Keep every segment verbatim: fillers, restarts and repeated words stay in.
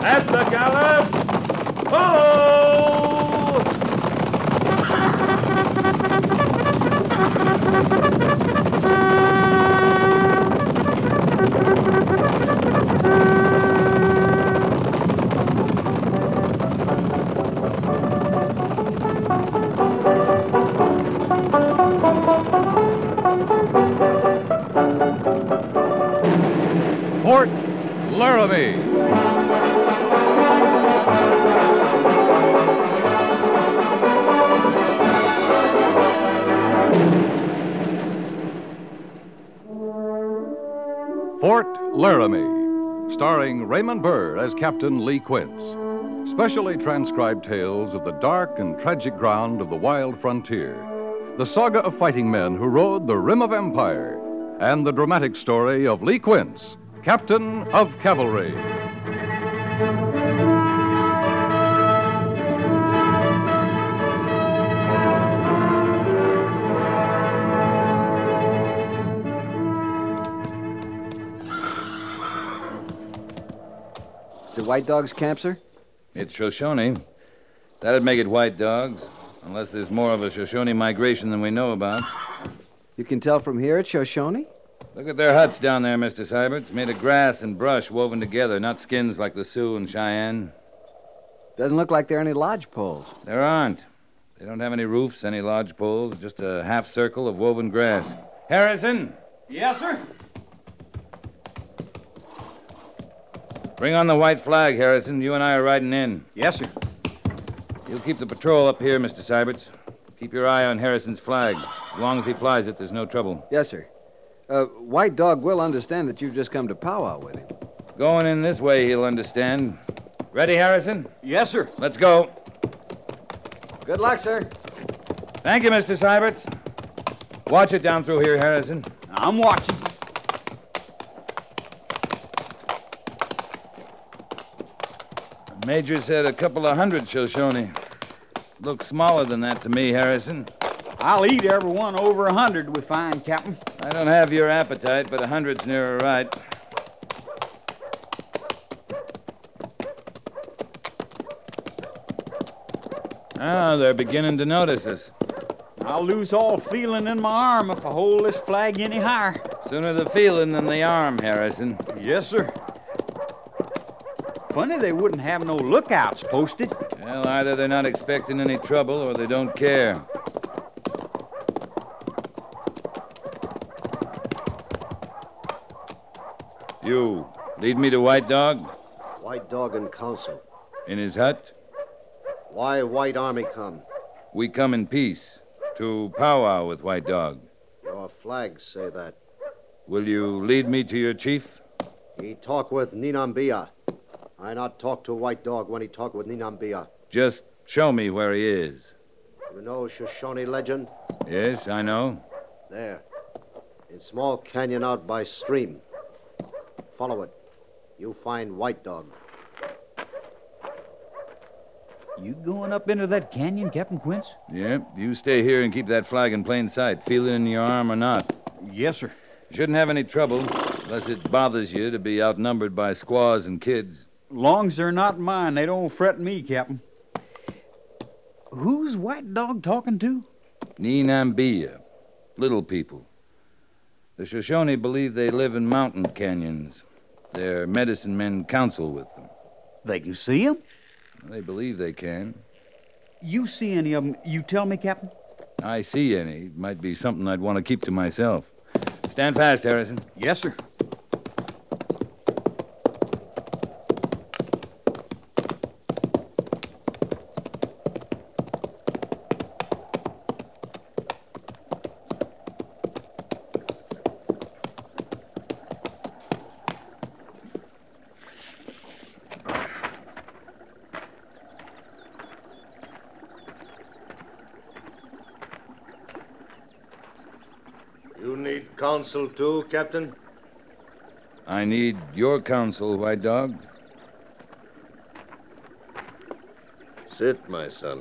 At the gallop! Ho! Fort Laramie. Fort Laramie, starring Raymond Burr as Captain Lee Quince. Specially transcribed tales of the dark and tragic ground of the wild frontier. The saga of fighting men who rode the rim of empire. And the dramatic story of Lee Quince, Captain of Cavalry. Is it White Dog's camp, sir? It's Shoshone. That'd make it White Dogs, unless there's more of a Shoshone migration than we know about. You can tell from here it's Shoshone? Look at their huts down there, Mister Syberts. Made of grass and brush woven together, not skins like the Sioux and Cheyenne. Doesn't look like there are any lodge poles. There aren't. They don't have any roofs, any lodge poles, just a half circle of woven grass. Harrison! Yes, sir? Bring on the white flag, Harrison. You and I are riding in. Yes, sir. You'll keep the patrol up here, Mister Syberts. Keep your eye on Harrison's flag. As long as he flies it, there's no trouble. Yes, sir. Uh, White Dog will understand that you've just come to powwow with him. Going in this way, he'll understand. Ready, Harrison? Yes, sir. Let's go. Good luck, sir. Thank you, Mister Syberts. Watch it down through here, Harrison. I'm watching. The Major said a couple of hundred Shoshone. Looks smaller than that to me, Harrison. I'll eat every one over a hundred we find, Captain. I don't have your appetite, but a hundred's nearer right. Ah, they're beginning to notice us. I'll lose all feeling in my arm if I hold this flag any higher. Sooner the feeling than the arm, Harrison. Yes, sir. Funny they wouldn't have no lookouts posted. Well, either they're not expecting any trouble or they don't care. You, lead me to White Dog? White Dog in council. In his hut? Why White Army come? We come in peace, to powwow with White Dog. Your flags say that. Will you lead me to your chief? He talk with Ninambia. I not talk to White Dog when he talk with Ninambia. Just show me where he is. You know Shoshone legend? Yes, I know. There. In small canyon out by stream. Follow it. You find White Dog. You going up into that canyon, Captain Quince? Yeah, you stay here and keep that flag in plain sight, feel it in your arm or not. Yes, sir. You shouldn't have any trouble, unless it bothers you to be outnumbered by squaws and kids. Long's they're not mine, they don't fret me, Captain. Who's White Dog talking to? Ninambia. Little people. The Shoshone believe they live in mountain canyons. Their medicine men counsel with them. They can see 'em? They believe they can. You see any of 'em, you tell me, Captain? I see any. Might be something I'd want to keep to myself. Stand fast, Harrison. Yes, sir. You need counsel too, Captain? I need your counsel, White Dog. Sit, my son.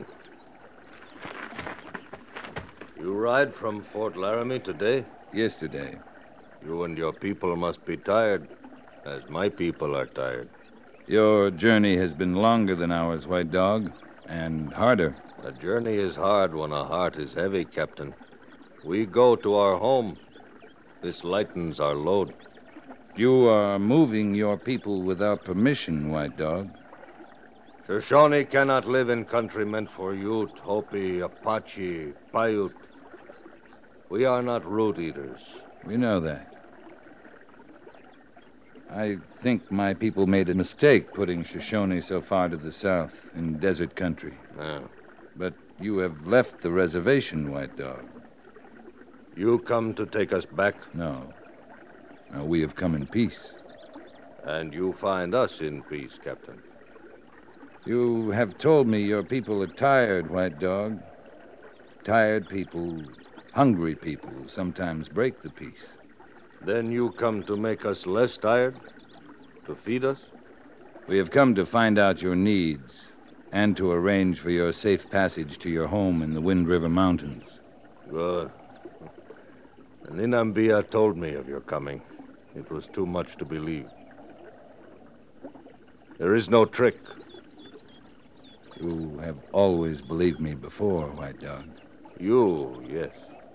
You ride from Fort Laramie today? Yesterday. You and your people must be tired, as my people are tired. Your journey has been longer than ours, White Dog, and harder. A journey is hard when a heart is heavy, Captain. We go to our home. This lightens our load. You are moving your people without permission, White Dog. Shoshone cannot live in country meant for Ute, Hopi, Apache, Paiute. We are not root eaters. We know that. I think my people made a mistake putting Shoshone so far to the south in desert country. Yeah. But you have left the reservation, White Dog. You come to take us back, No. No, we have come in peace. and you find us in peace, Captain. You have told me your people are tired, White Dog. Tired people, hungry people who sometimes break the peace. Then you come to make us less tired? To feed us? We have come to find out your needs and to arrange for your safe passage to your home in the Wind River Mountains. Good. And Inambia told me of your coming. It was too much to believe. There is no trick. You have always believed me before, White Dog. You, yes.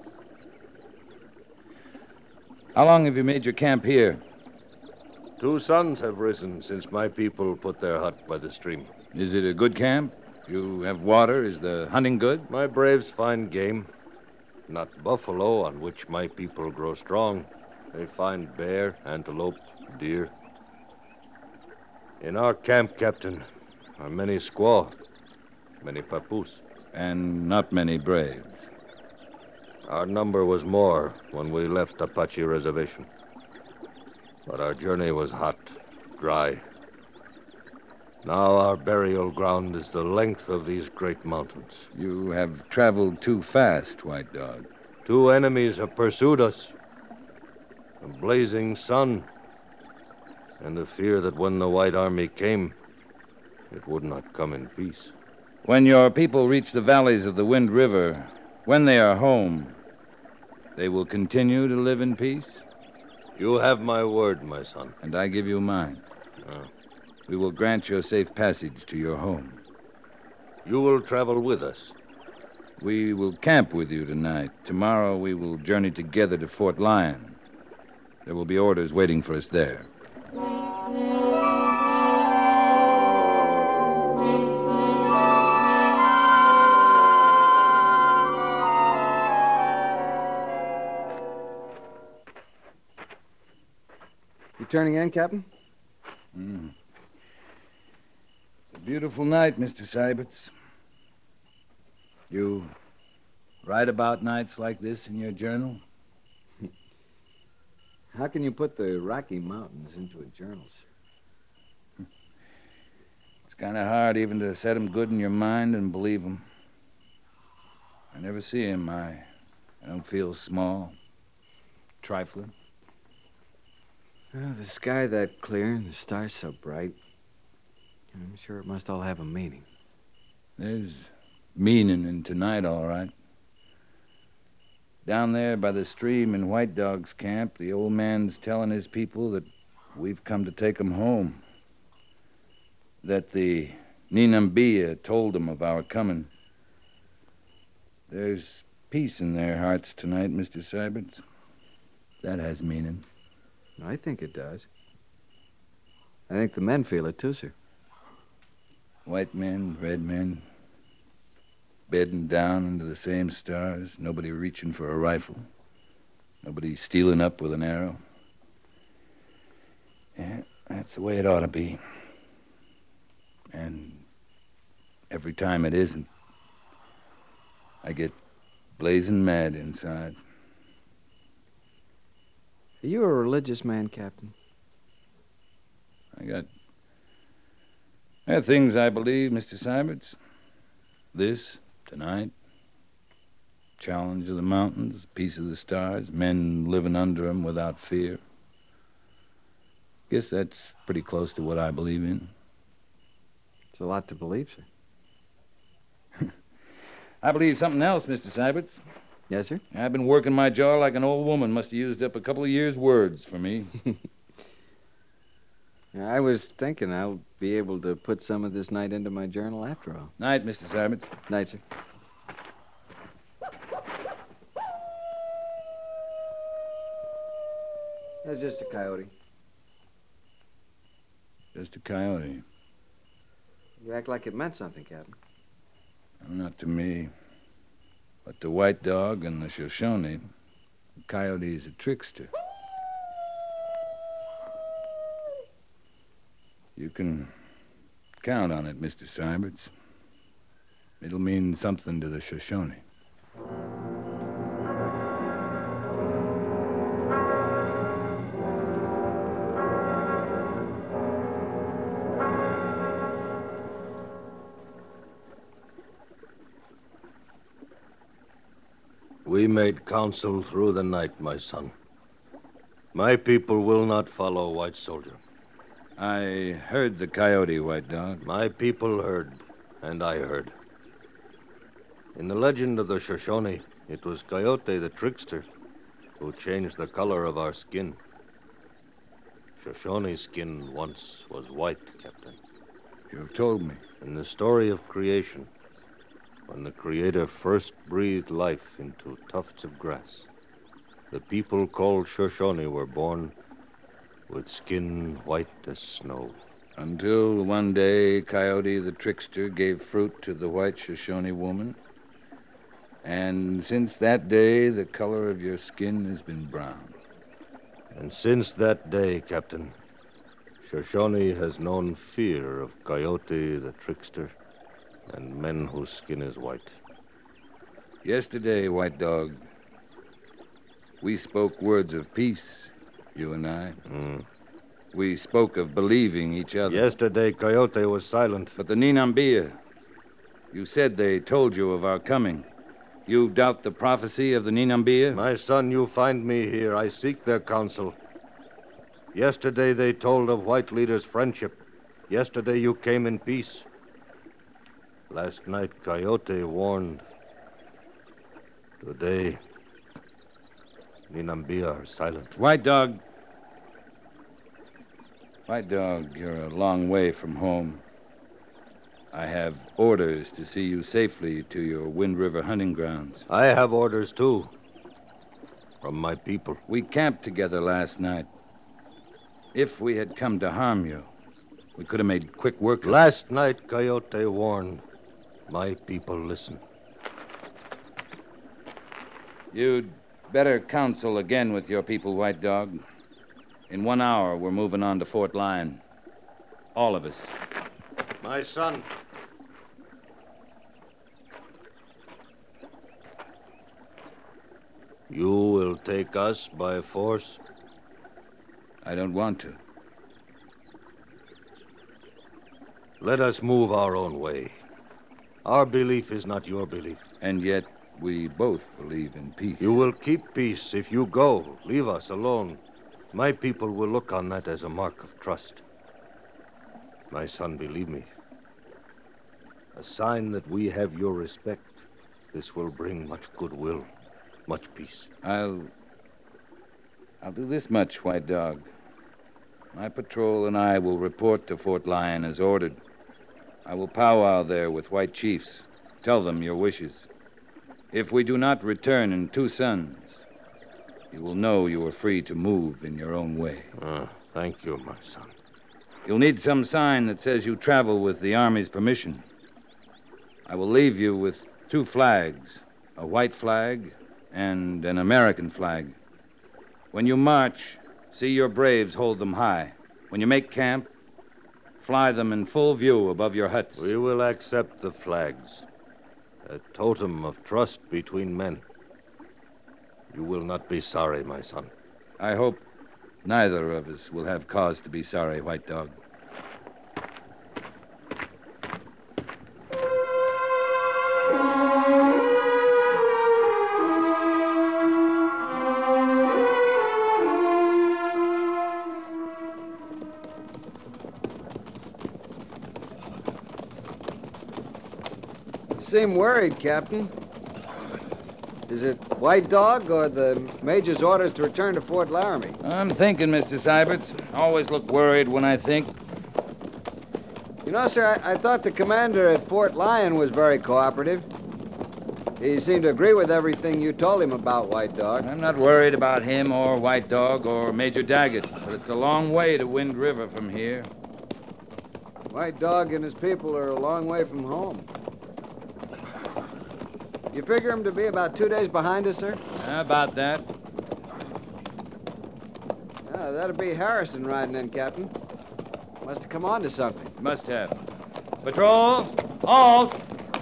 How long have you made your camp here? Two suns have risen since my people put their hut by the stream. Is it a good camp? You have water? Is the hunting good? My braves find game. Not buffalo, on which my people grow strong. They find bear, antelope, deer. In our camp, Captain, are many squaw, many papoose. And not many braves. Our number was more when we left Apache Reservation. But our journey was hot, dry. Now our burial ground is the length of these great mountains. You have traveled too fast, White Dog. Two enemies have pursued us. A blazing sun, and the fear that when the White Army came, it would not come in peace. When your people reach the valleys of the Wind River, when they are home, they will continue to live in peace? You have my word, my son. And I give you mine. Ah. We will grant your safe passage to your home. You will travel with us. We will camp with you tonight. Tomorrow we will journey together to Fort Lyon. There will be orders waiting for us there. You turning in, Captain? Mm. It's a beautiful night, Mister Syberts. You write about nights like this in your journal? How can you put the Rocky Mountains into a journal, sir? It's kind of hard even to set 'em good in your mind and believe 'em. I never see 'em. I, I don't feel small, trifling. Well, the sky that clear and the stars so bright. I'm sure it must all have a meaning. There's meaning in tonight, all right. Down there by the stream in White Dog's camp, the old man's telling his people that we've come to take 'em home. That the Ninambia told them of our coming. There's peace in their hearts tonight, Mister Syberts. That has meaning. I think it does. I think the men feel it, too, sir. White men, red men, bedding down under the same stars, nobody reaching for a rifle, nobody stealing up with an arrow. Yeah, that's the way it ought to be. And every time it isn't, I get blazing mad inside. Are you a religious man, Captain? I got... I have things I believe, Mister Syberts. This, tonight. Challenge of the mountains, peace of the stars, men living under 'em without fear. Guess that's pretty close to what I believe in. It's a lot to believe, sir. I believe something else, Mister Syberts. Yes, sir? I've been working my jaw like an old woman. Must have used up a couple of years' words for me. I was thinking I'll be able to put some of this night into my journal after all. Night, Mister Syberts. Night, sir. That's just a coyote. Just a coyote. You act like it meant something, Captain. Not to me. But the White Dog and the Shoshone, the coyote is a trickster. You can count on it, Mister Syberts. It'll mean something to the Shoshone. We made counsel through the night, my son. My people will not follow White Soldier. I heard the coyote, White Dog. My people heard, and I heard. In the legend of the Shoshone, it was Coyote the trickster who changed the color of our skin. Shoshone's skin once was white, Captain. You have told me. In the story of creation, when the Creator first breathed life into tufts of grass, the people called Shoshone were born with skin white as snow. Until one day, Coyote the trickster gave fruit to the white Shoshone woman. And since that day, the color of your skin has been brown. And since that day, Captain, Shoshone has known fear of Coyote the trickster and men whose skin is white. Yesterday, White Dog, we spoke words of peace, you and I. Mm. We spoke of believing each other. Yesterday, Coyote was silent. But the Ninambia, you said they told you of our coming. You doubt the prophecy of the Ninambia? My son, you find me here. I seek their counsel. Yesterday, they told of white leaders' friendship. Yesterday, you came in peace. Last night, Coyote warned. Today, Ninambia are silent. White Dog. White Dog, you're a long way from home. I have orders to see you safely to your Wind River hunting grounds. I have orders, too, from my people. We camped together last night. If we had come to harm you, we could have made quick work of it. Last night, Coyote warned. My people listen. You'd better counsel again with your people, White Dog. In one hour, we're moving on to Fort Lyon. All of us. My son. You will take us by force? I don't want to. Let us move our own way. Our belief is not your belief. And yet, we both believe in peace. You will keep peace if you go. Leave us alone. My people will look on that as a mark of trust. My son, believe me. A sign that we have your respect. This will bring much goodwill, much peace. I'll... I'll do this much, White Dog. My patrol and I will report to Fort Lyon as ordered. I will powwow there with white chiefs. Tell them your wishes. If we do not return in two suns, you will know you are free to move in your own way. Ah, thank you, my son. You'll need some sign that says you travel with the Army's permission. I will leave you with two flags, a white flag and an American flag. When you march, see your braves hold them high. When you make camp, fly them in full view above your huts. We will accept the flags. A totem of trust between men. You will not be sorry, my son. I hope neither of us will have cause to be sorry, White Dog. Seem worried, Captain. Is it White Dog or the Major's orders to return to Fort Laramie? I'm thinking, Mister Syberts. Always look worried when I think. You know, sir, I, I thought the commander at Fort Lyon was very cooperative. He seemed to agree with everything you told him about White Dog. I'm not worried about him or White Dog or Major Daggett, but it's a long way to Wind River from here. White Dog and his people are a long way from home. You figure him to be about two days behind us, sir? How about that? Ah, that'd be Harrison riding in, Captain. Must have come on to something. Must have. Patrol, halt!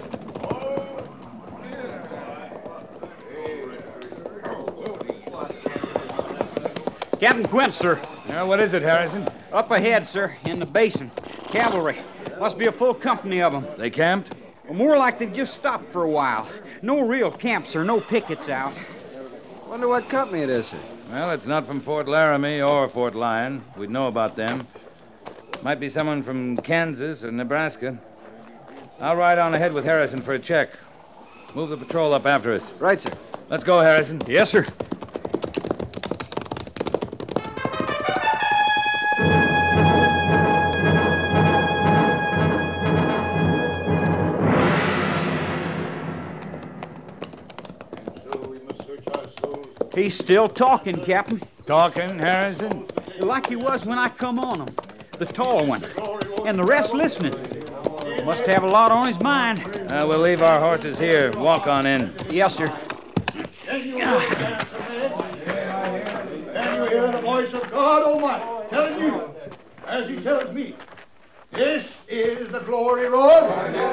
Captain Quint, sir. Now, what is it, Harrison? Up ahead, sir, in the basin. Cavalry. Must be a full company of them. They camped? Well, more like they've just stopped for a while. No real camps or no pickets out. Wonder what company it is, sir. Well, it's not from Fort Laramie or Fort Lyon. We'd know about them. Might be someone from Kansas or Nebraska. I'll ride on ahead with Harrison for a check. Move the patrol up after us. Right, sir. Let's go, Harrison. Yes, sir. He's still talking, Captain. Talking, Harrison? Like he was when I come on him. The tall one. And the rest listening. Must have a lot on his mind. Uh, we'll leave our horses here. Walk on in. Yes, sir. Can you hear the voice of God Almighty telling you, as he tells me, this is the glory road?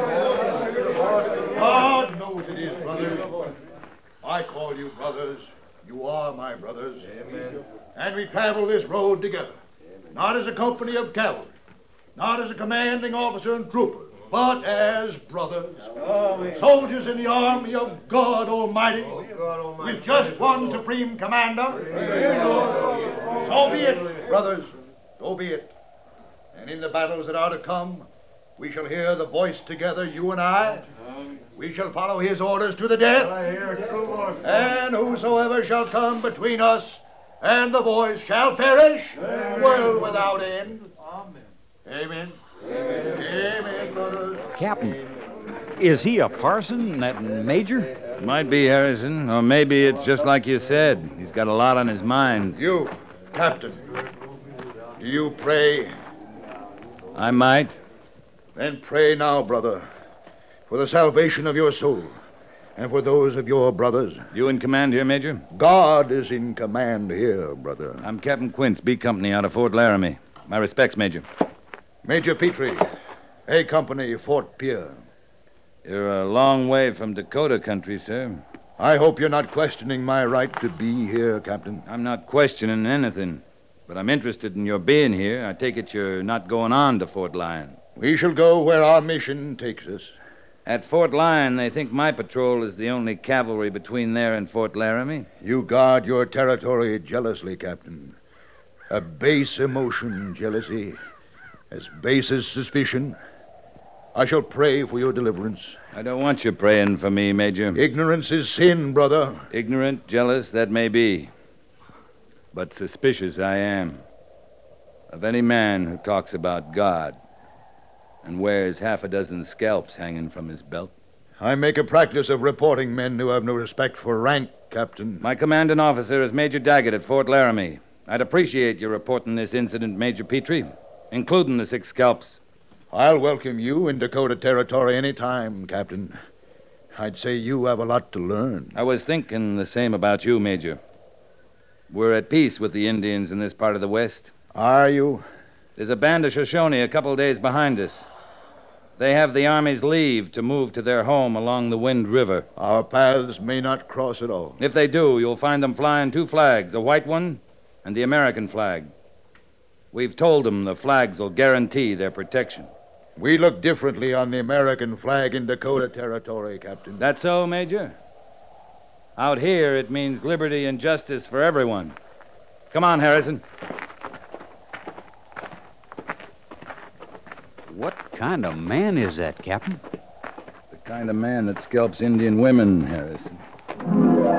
God knows it is, brothers. I call you brothers. You are my brothers. Amen. And we travel this road together. Amen. Not as a company of cavalry, not as a commanding officer and trooper, but as brothers. Amen. Soldiers in the army of God Almighty, oh, God Almighty. With just one supreme commander. Amen. So be it, brothers. So be it. And in the battles that are to come, we shall hear the voice together, you and I. We shall follow his orders to the death. And whosoever shall come between us and the voice shall perish, Amen. World without end. Amen. Amen. Amen, brothers. Captain, is he a parson, that major? Might be, Harrison, or maybe it's just like you said. He's got a lot on his mind. You, Captain, do you pray? I might. Then pray now, brother, for the salvation of your soul and for those of your brothers. You in command here, Major? God is in command here, brother. I'm Captain Quince, B Company out of Fort Laramie. My respects, Major. Major Petrie, A Company, Fort Pierre. You're a long way from Dakota country, sir. I hope you're not questioning my right to be here, Captain. I'm not questioning anything, but I'm interested in your being here. I take it you're not going on to Fort Lyon. We shall go where our mission takes us. At Fort Lyon, they think my patrol is the only cavalry between there and Fort Laramie. You guard your territory jealously, Captain. A base emotion, jealousy. As base as suspicion. I shall pray for your deliverance. I don't want you praying for me, Major. Ignorance is sin, brother. Ignorant, jealous, that may be. But suspicious I am. Of any man who talks about God and wears half a dozen scalps hanging from his belt. I make a practice of reporting men who have no respect for rank, Captain. My commanding officer is Major Daggett at Fort Laramie. I'd appreciate your reporting this incident, Major Petrie, including the six scalps. I'll welcome you in Dakota Territory any time, Captain. I'd say you have a lot to learn. I was thinking the same about you, Major. We're at peace with the Indians in this part of the West. Are you? There's a band of Shoshone a couple days behind us. They have the Army's leave to move to their home along the Wind River. Our paths may not cross at all. If they do, you'll find them flying two flags, a white one and the American flag. We've told them the flags will guarantee their protection. We look differently on the American flag in Dakota Territory, Captain. That so, Major? Out here, it means liberty and justice for everyone. Come on, Harrison. What kind of man is that, Captain? The kind of man that scalps Indian women, Harrison.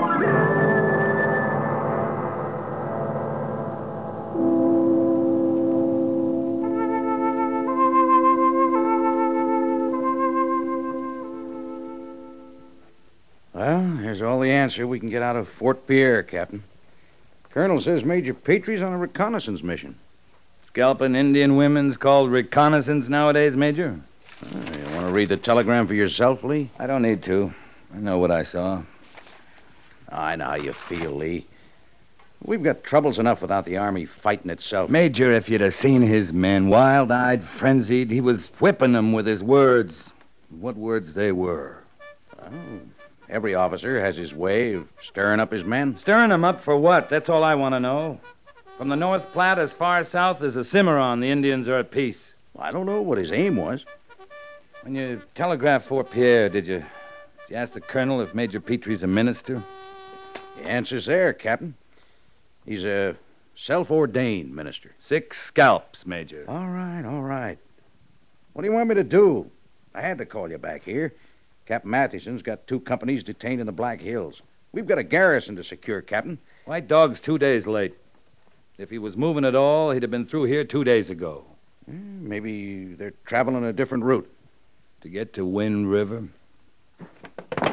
all the answer we can get out of Fort Pierre, Captain. Colonel says Major Patrie's on a reconnaissance mission. Scalping Indian women's called reconnaissance nowadays, Major? Oh, you want to read the telegram for yourself, Lee? I don't need to. I know what I saw. I know how you feel, Lee. We've got troubles enough without the Army fighting itself. Major, if you'd have seen his men, wild-eyed, frenzied, he was whipping them with his words. What words they were. Oh, every officer has his way of stirring up his men. Stirring them up for what? That's all I want to know. From the North Platte as far south as the Cimarron, the Indians are at peace. I don't know what his aim was. When you telegraphed Fort Pierre, did you, did you ask the colonel if Major Petrie's a minister? The answer's there, Captain. He's a self-ordained minister. Six scalps, Major. All right, all right. What do you want me to do? I had to call you back here. Captain Matheson's got two companies detained in the Black Hills. We've got a garrison to secure, Captain. White Dog's two days late. If he was moving at all, he'd have been through here two days ago. Maybe they're traveling a different route. To get to Wind River? Uh,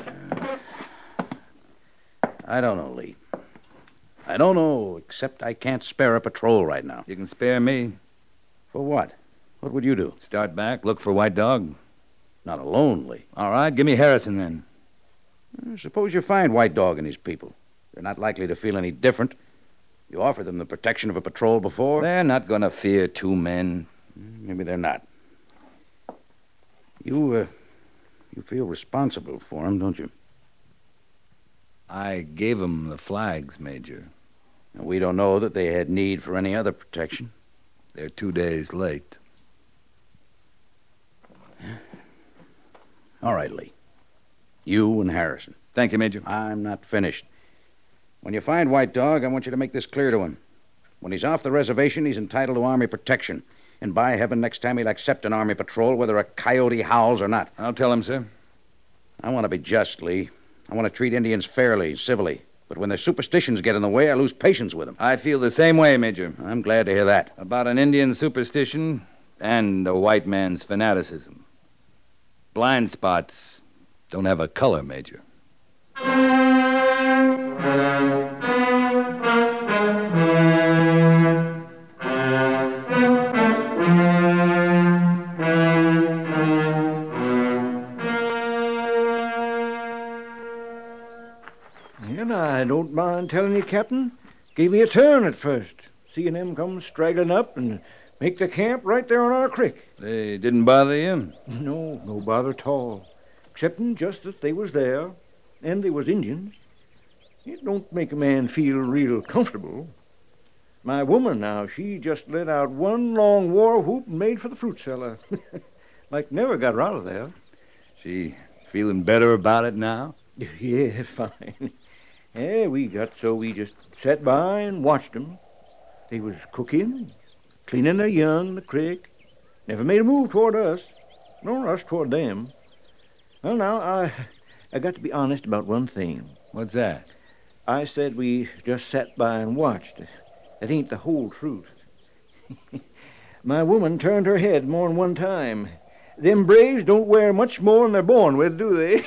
I don't know, Lee. I don't know, except I can't spare a patrol right now. You can spare me. For what? What would you do? Start back, look for White Dog. Not alone, Lee. All right, give me Harrison then. Uh, suppose you find White Dog and his people. They're not likely to feel any different. You offered them the protection of a patrol before. They're not going to fear two men. Maybe they're not. You, uh, you feel responsible for them, don't you? I gave them the flags, Major. And we don't know that they had need for any other protection. They're two days late. All right, Lee. You and Harrison. Thank you, Major. I'm not finished. When you find White Dog, I want you to make this clear to him. When he's off the reservation, he's entitled to Army protection. And by heaven, next time he'll accept an Army patrol, whether a coyote howls or not. I'll tell him, sir. I want to be just, Lee. I want to treat Indians fairly, civilly. But when their superstitions get in the way, I lose patience with them. I feel the same way, Major. I'm glad to hear that. About an Indian superstition and a white man's fanaticism. Blind spots don't have a color, Major. And I don't mind telling you, Captain, gave me a turn at first, seeing them come straggling up and make their camp right there on our creek. They didn't bother you? No, no bother at all, excepting just that they was there, and they was Indians. It don't make a man feel real comfortable. My woman now, she just let out one long war whoop and made for the fruit cellar. Like never got her out of there. She feeling better about it now? Yeah, fine. Yeah, we got so we just sat by and watched them. They was cooking, cleaning their young in the creek. Never made a move toward us, nor us toward them. Well, now, I I got to be honest about one thing. What's that? I said we just sat by and watched. That ain't the whole truth. My woman turned her head more than one time. Them braves don't wear much more than they're born with, do they?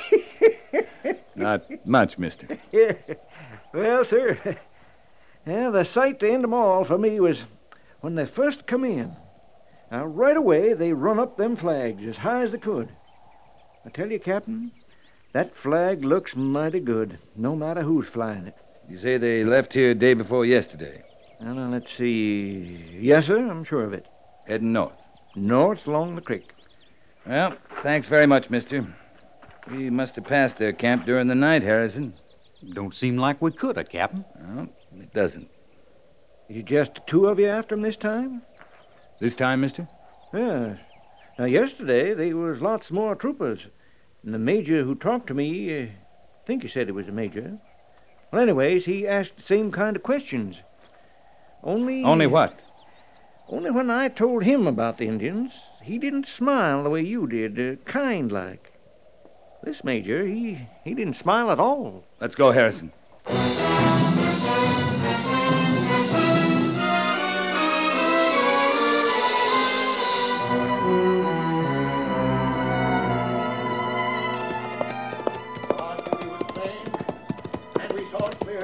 Not much, mister. Yeah. Well, sir, yeah, the sight to end 'em all for me was when they first come in. Now, right away, they run up them flags as high as they could. I tell you, Captain, that flag looks mighty good, no matter who's flying it. You say they left here day before yesterday? Now, now, let's see. Yes, sir, I'm sure of it. Heading north? North along the creek. Well, thanks very much, mister. We must have passed their camp during the night, Harrison. Don't seem like we could have, Captain. Well, it doesn't. Is it just the two of you after 'em this time? This time, mister? Yes. Now, yesterday, there was lots more troopers. And the major who talked to me, uh, I think he said he was a major. Well, anyways, he asked the same kind of questions. Only... Only what? Only when I told him about the Indians, he didn't smile the way you did, uh, kind-like. This major, he, he didn't smile at all. Let's go, Harrison.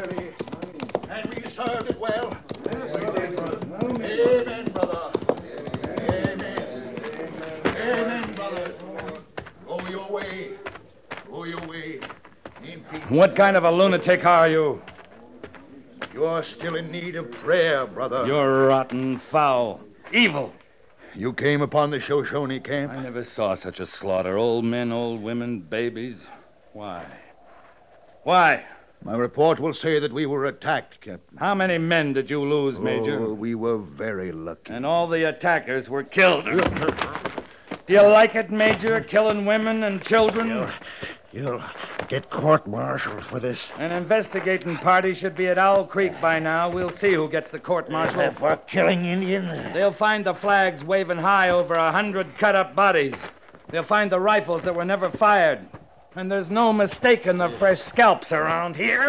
And we served it well. Amen, brother. Amen. Amen, brother. Go your way. Go your way. In peace. What kind of a lunatic are you? You're still in need of prayer, brother. You're rotten, foul, evil. You came upon the Shoshone camp? I never saw such a slaughter. Old men, old women, babies. Why? Why? My report will say that we were attacked, Captain. How many men did you lose, Major? Oh, we were very lucky. And all the attackers were killed. Do you like it, Major, killing women and children? You'll, you'll get court-martialed for this. An investigating party should be at Owl Creek by now. We'll see who gets the court-martial. Uh, for killing Indians? They'll find the flags waving high over a hundred cut-up bodies. They'll find the rifles that were never fired. And there's no mistaking the fresh scalps around here.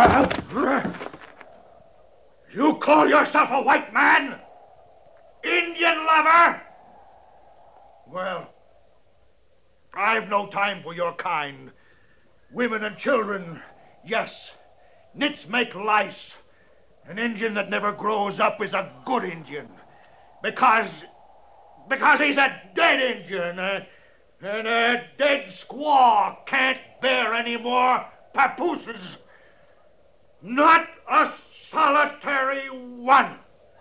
You call yourself a white man? Indian lover? Well, I've no time for your kind. Women and children, yes. Nits make lice. An Indian that never grows up is a good Indian. Because, because he's a dead Indian. Uh, and a dead squaw can't bear any more papooses. Not a solitary one.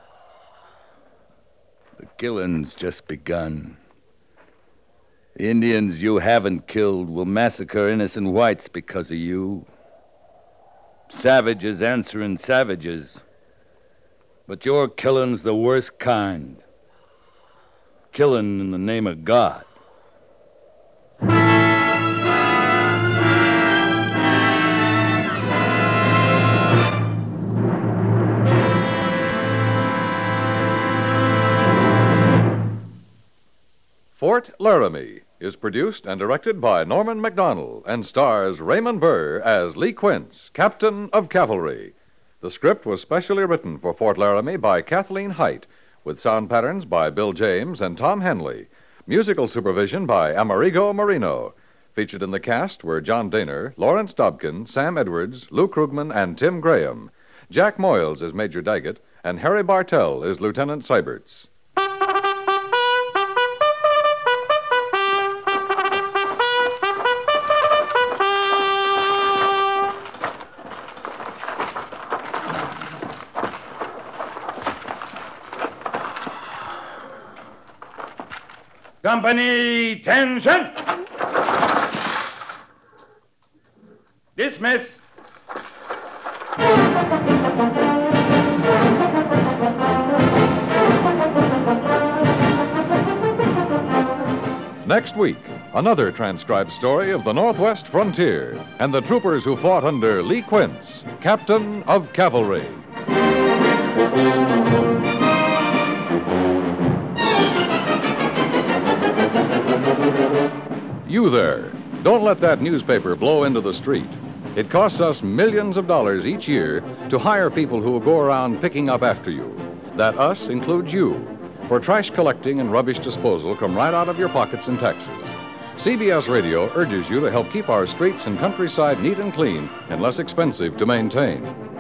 The killing's just begun. The Indians you haven't killed will massacre innocent whites because of you. Savages answering savages. But your killing's the worst kind. Killing in the name of God. Fort Laramie is produced and directed by Norman Macdonald and stars Raymond Burr as Lee Quince, Captain of Cavalry. The script was specially written for Fort Laramie by Kathleen Height, with sound patterns by Bill James and Tom Henley. Musical supervision by Amerigo Marino. Featured in the cast were John Daner, Lawrence Dobkin, Sam Edwards, Lou Krugman, and Tim Graham. Jack Moyles is Major Daggett, and Harry Bartell is Lieutenant Seiberts. Company, tension! Dismiss. Next week, another transcribed story of the Northwest frontier and the troopers who fought under Lee Quince, Captain of Cavalry. You there, don't let that newspaper blow into the street. It costs us millions of dollars each year to hire people who will go around picking up after you. That us includes you. For trash collecting and rubbish disposal come right out of your pockets in Texas. C B S Radio urges you to help keep our streets and countryside neat and clean and less expensive to maintain.